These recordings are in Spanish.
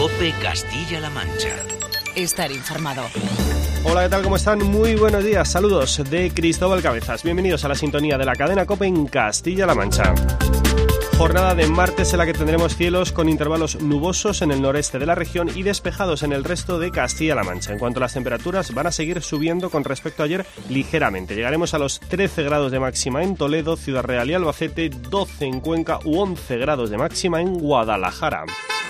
COPE Castilla-La Mancha. Estar informado. Hola, ¿qué tal? ¿Cómo están? Muy buenos días. Saludos de Cristóbal Cabezas. Bienvenidos a la sintonía de la cadena COPE en Castilla-La Mancha. Jornada de martes en la que tendremos cielos con intervalos nubosos en el noreste de la región y despejados en el resto de Castilla-La Mancha. En cuanto a las temperaturas, van a seguir subiendo con respecto a ayer ligeramente. Llegaremos a los 13 grados de máxima en Toledo, Ciudad Real y Albacete, 12 en Cuenca u 11 grados de máxima en Guadalajara.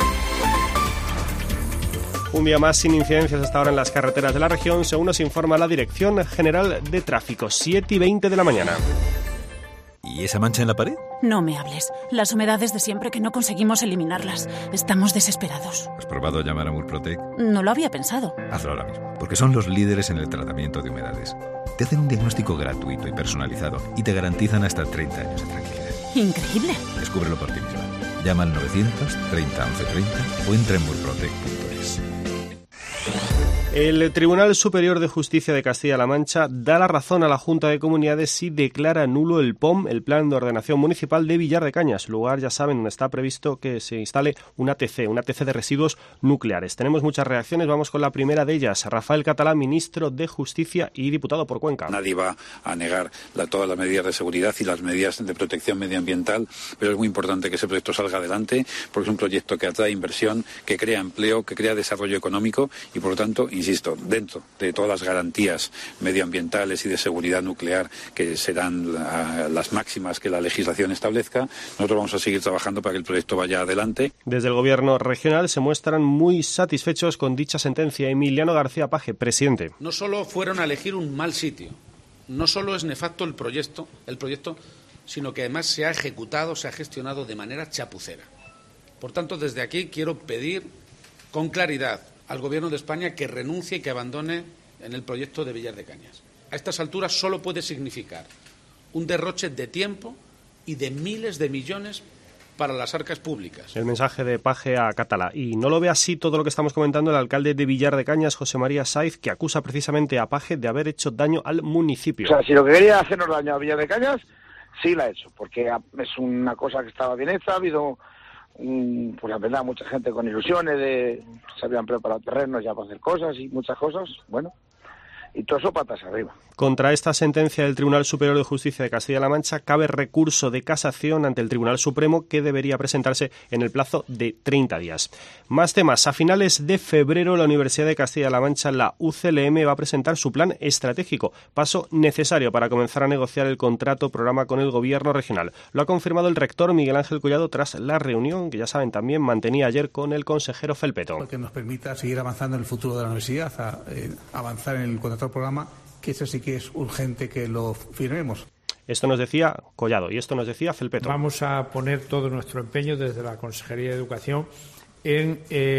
Un día más sin incidencias hasta ahora en las carreteras de la región, según nos informa la Dirección General de Tráfico, 7:20 de la mañana. ¿Y esa mancha en la pared? No me hables. Las humedades de siempre que no conseguimos eliminarlas. Estamos desesperados. ¿Has probado llamar a Murprotec? No lo había pensado. Hazlo ahora mismo, porque son los líderes en el tratamiento de humedades. Te hacen un diagnóstico gratuito y personalizado y te garantizan hasta 30 años de tranquilidad. Increíble. Descúbrelo por ti mismo. Llama al 930 1130 o entra en murprotec.es. El Tribunal Superior de Justicia de Castilla-La Mancha da la razón a la Junta de Comunidades y declara nulo el POM, el Plan de Ordenación Municipal de Villar de Cañas, lugar, ya saben, donde está previsto que se instale una TC de residuos nucleares. Tenemos muchas reacciones, vamos con la primera de ellas. Rafael Catalá, ministro de Justicia y diputado por Cuenca. Nadie va a negar todas las medidas de seguridad y las medidas de protección medioambiental, pero es muy importante que ese proyecto salga adelante, porque es un proyecto que atrae inversión, que crea empleo, que crea desarrollo económico y, por lo tanto, insisto, dentro de todas las garantías medioambientales y de seguridad nuclear que serán las máximas que la legislación establezca, nosotros vamos a seguir trabajando para que el proyecto vaya adelante. Desde el Gobierno regional se muestran muy satisfechos con dicha sentencia. Emiliano García Paje, presidente. No solo fueron a elegir un mal sitio, no solo es nefasto el proyecto, sino que además se ha ejecutado, se ha gestionado de manera chapucera. Por tanto, desde aquí quiero pedir con claridad al Gobierno de España que renuncie y que abandone en el proyecto de Villar de Cañas. A estas alturas solo puede significar un derroche de tiempo y de miles de millones para las arcas públicas. El mensaje de Paje a Catalá. Y no lo ve así todo lo que estamos comentando el alcalde de Villar de Cañas, José María Saiz, que acusa precisamente a Paje de haber hecho daño al municipio. O sea, si lo que quería hacernos daño a Villar de Cañas, sí la ha hecho, porque es una cosa que estaba bien hecha, ha habido pues la verdad, mucha gente con ilusiones se habían preparado terrenos ya para hacer cosas y muchas cosas, bueno, y todo eso patas arriba. Contra esta sentencia del Tribunal Superior de Justicia de Castilla-La Mancha cabe recurso de casación ante el Tribunal Supremo que debería presentarse en el plazo de 30 días. Más temas. A finales de febrero la Universidad de Castilla-La Mancha, la UCLM, va a presentar su plan estratégico, paso necesario para comenzar a negociar el contrato programa con el Gobierno regional. Lo ha confirmado el rector Miguel Ángel Collado tras la reunión que, ya saben, también mantenía ayer con el consejero Felpeto. Que nos permita seguir avanzando en el futuro de la universidad, avanzar en el contrato programa, que eso sí que es urgente que lo firmemos. Esto nos decía Collado y esto nos decía Felpeto. Vamos a poner todo nuestro empeño desde la Consejería de Educación en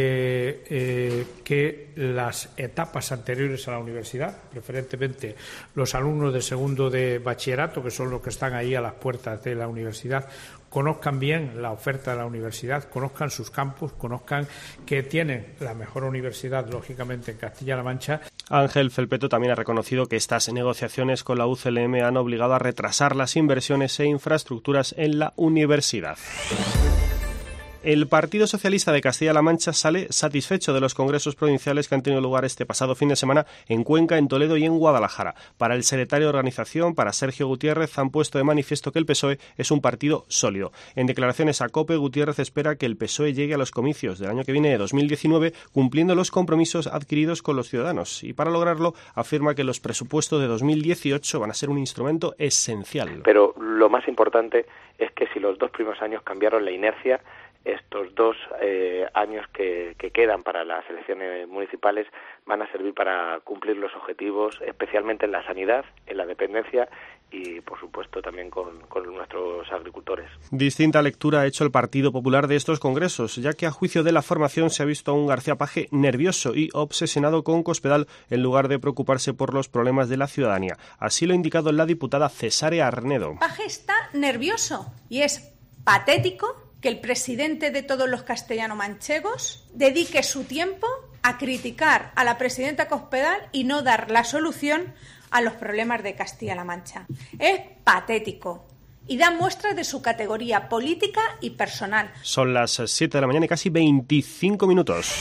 que las etapas anteriores a la universidad, preferentemente los alumnos de segundo de bachillerato, que son los que están ahí a las puertas de la universidad, conozcan bien la oferta de la universidad, conozcan sus campus, conozcan que tienen la mejor universidad, lógicamente, en Castilla-La Mancha. Ángel Felpeto también ha reconocido que estas negociaciones con la UCLM han obligado a retrasar las inversiones e infraestructuras en la universidad. El Partido Socialista de Castilla-La Mancha sale satisfecho de los congresos provinciales que han tenido lugar este pasado fin de semana en Cuenca, en Toledo y en Guadalajara. Para el secretario de organización, para Sergio Gutiérrez, han puesto de manifiesto que el PSOE es un partido sólido. En declaraciones a COPE, Gutiérrez espera que el PSOE llegue a los comicios del año que viene, de 2019, cumpliendo los compromisos adquiridos con los ciudadanos. Y para lograrlo, afirma que los presupuestos de 2018 van a ser un instrumento esencial. Pero lo más importante es que si los dos primeros años cambiaron la inercia, estos 2 años que quedan para las elecciones municipales van a servir para cumplir los objetivos, especialmente en la sanidad, en la dependencia y, por supuesto, también con nuestros agricultores. Distinta lectura ha hecho el Partido Popular de estos congresos, ya que a juicio de la formación se ha visto a un García Paje nervioso y obsesionado con Cospedal en lugar de preocuparse por los problemas de la ciudadanía. Así lo ha indicado la diputada Cesárea Arnedo. Paje está nervioso y es patético que el presidente de todos los castellano-manchegos dedique su tiempo a criticar a la presidenta Cospedal y no dar la solución a los problemas de Castilla-La Mancha. Es patético y da muestras de su categoría política y personal. Son las 7 de la mañana y casi 25 minutos.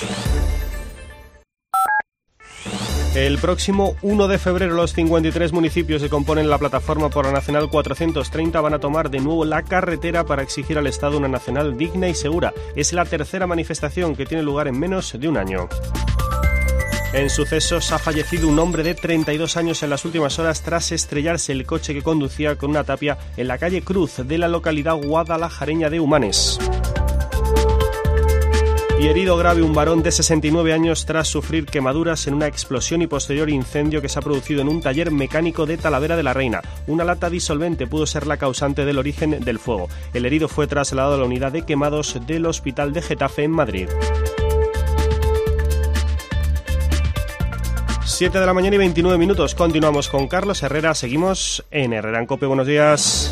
El próximo 1 de febrero los 53 municipios que componen la plataforma por la Nacional 430 van a tomar de nuevo la carretera para exigir al Estado una nacional digna y segura. Es la tercera manifestación que tiene lugar en menos de un año. En sucesos, ha fallecido un hombre de 32 años en las últimas horas tras estrellarse el coche que conducía con una tapia en la calle Cruz de la localidad guadalajareña de Humanes. Y herido grave un varón de 69 años tras sufrir quemaduras en una explosión y posterior incendio que se ha producido en un taller mecánico de Talavera de la Reina. Una lata disolvente pudo ser la causante del origen del fuego. El herido fue trasladado a la unidad de quemados del Hospital de Getafe en Madrid. 7 de la mañana y 29 minutos. Continuamos con Carlos Herrera. Seguimos en Herrera en COPE. Buenos días.